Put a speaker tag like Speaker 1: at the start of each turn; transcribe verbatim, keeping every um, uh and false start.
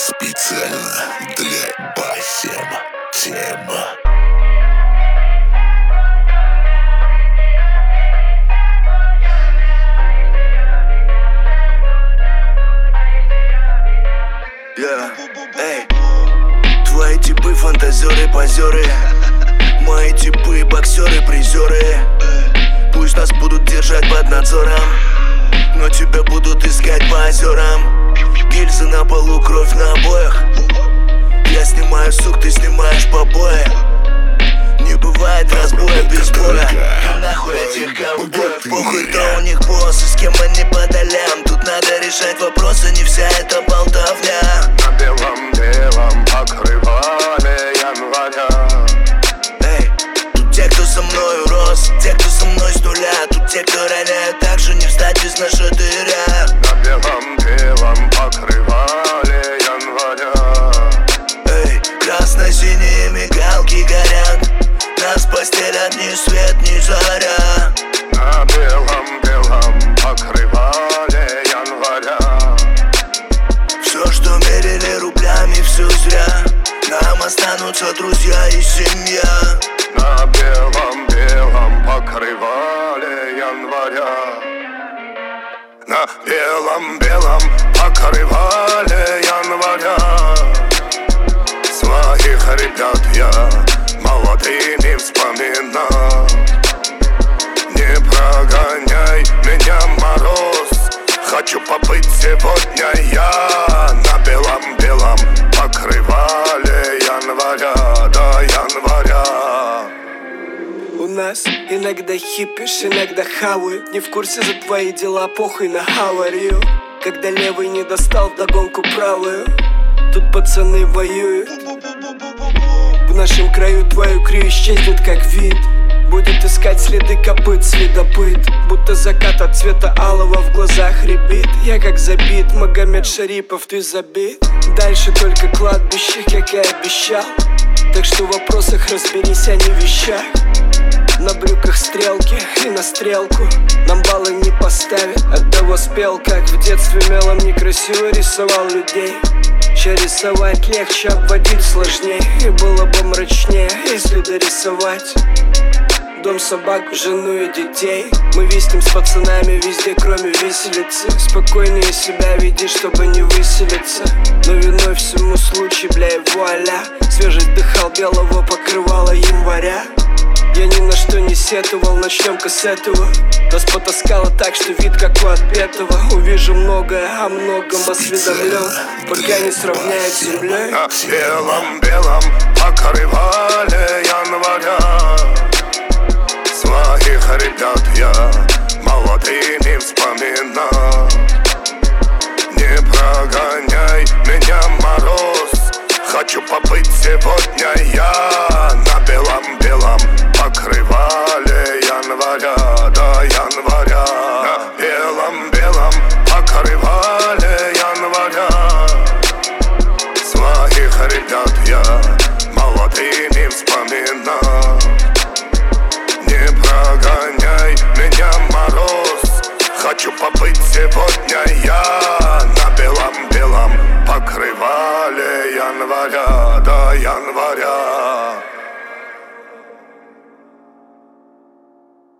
Speaker 1: Специально для Басем тема.
Speaker 2: Yeah. Эй. Твои типы фантазеры, позеры. Мои типы боксеры, призеры. Пусть нас будут держать под надзором, но тебя будут искать по озерам. Гильзы на полу, кровь на обоях. Я снимаю сук, ты снимаешь побои. Не бывает разбоя без боя. Нахуй этих ковбоев. Похуй, кто у них босс и с кем они по долям. Тут надо решать вопросы, не вся эта болтовня.
Speaker 3: На белом-белом покрывале января.
Speaker 2: Эй, тут те, кто со мною рос, те, кто со мной с нуля. Тут те, кто роняют, так же не встать из нашатыря.
Speaker 3: На белом-белом покрывале января.
Speaker 2: Эй, красно-синие мигалки горят. Нас постелят ни свет, ни заря.
Speaker 3: На белом-белом покрывале января.
Speaker 2: Все, что мерили рублями, все зря. Нам останутся друзья и семья.
Speaker 3: На белом-белом покрывале января. На белом-белом покрывале января. Своих ребят я молодыми вспоминал. Не прогоняй меня, мороз. Хочу побыть сегодня я на белом-белом покрывале января, до января.
Speaker 4: У нас иногда хипишь, иногда хавают. Не в курсе за твои дела, похуй на аварию. Когда левый не достал вдогонку правую, тут пацаны воюют. В нашем краю твою крию исчезнет как вид. Будет искать следы копыт, следопыт. Будто закат от цвета алого в глазах рябит. Я как забит, Магомед Шарипов, ты забит. Дальше только кладбище, как и обещал. Так что в вопросах разберись, а не в вещах. На брюках стрелки и на стрелку нам баллы не поставят. Оттого спел, как в детстве мелом некрасиво рисовал людей. Че рисовать легче, обводить сложнее. И было бы мрачнее, если дорисовать дом, собаку, жену и детей. Мы виснем с пацанами везде, кроме виселицы. Спокойнее себя веди, чтобы не выселиться. Но виной всему случай, бля, и вуаля. Свежесть дыхал белого покрывала января. Я ни на что не сетовал, начнем-ка с этого. Нас потаскало так, что вид как у отпетого. Увижу многое, о многом осведомлен, пока не сравняют с землей.
Speaker 3: На белом-белом покрывале января. Своих ребят я молодыми вспоминал. Не прогоняй меня, мороз. Хочу побыть сегодня я на белом-белом покрывале января, до января. На белом-белом покрывале января. Своих ребят я молодыми вспоминал. Не прогоняй меня, мороз. Хочу побыть сегодня я на белом-белом покрывале января, до января.